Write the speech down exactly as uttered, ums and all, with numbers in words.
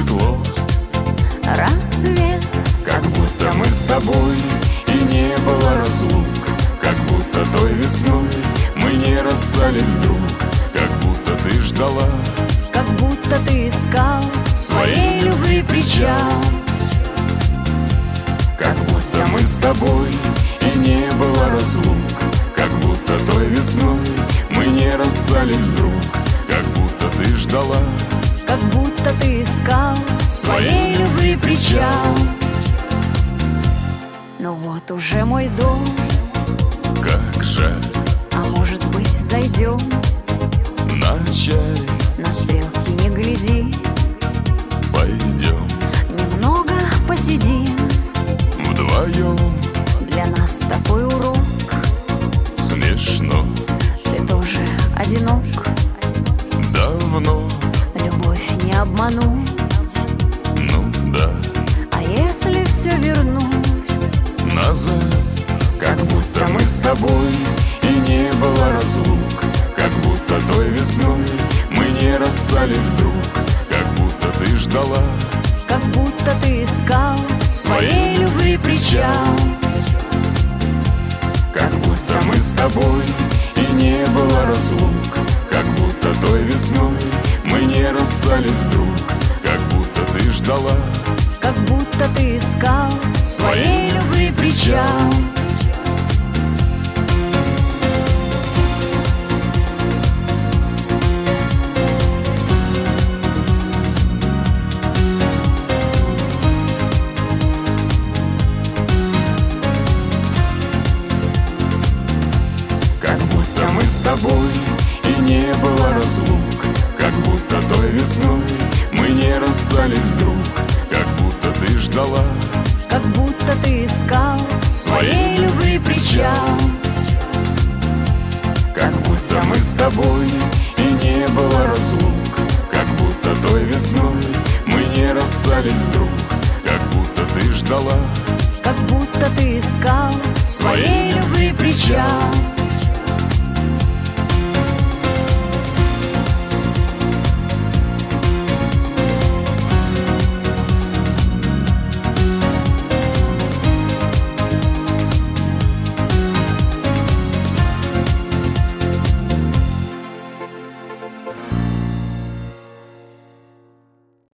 светло, рассвет. как будто мы с тобой и не было разлук, как будто той весной мы не расстались вдруг, как будто ты ждала, как будто ты искал своей любви причал, как будто мы с тобой и не было разлук, как будто той весной мы не расстались вдруг, как будто ты ждала, как будто ты искал своей любви причал. Но вот уже мой дом, Как жаль, а может быть зайдем, вначале на стрелки не гляди, пойдем немного посидим. вдвоем. Для нас такой урок, Смешно, ты тоже одинок. давно, Любовь не обмануть, ну да, а если все вернуть, назад, как будто мы с тобой и не было разлук, как будто той весной мы не расстались вдруг, как будто ты ждала, как будто ты искал своей любви причал, как будто мы с тобой и не было разлук, как будто той весной мы не расстались вдруг, как будто ты ждала, как будто ты искал своей любви причал. Как будто мы с тобой и не было разлук, как будто той весной мы не расстались вдруг, как будто ты ждала, как будто ты искал своей любви причал, как будто мы с тобой и не было разлук, как будто той весной мы не расстались вдруг, как будто ты ждала, как будто ты искал своей любви причал.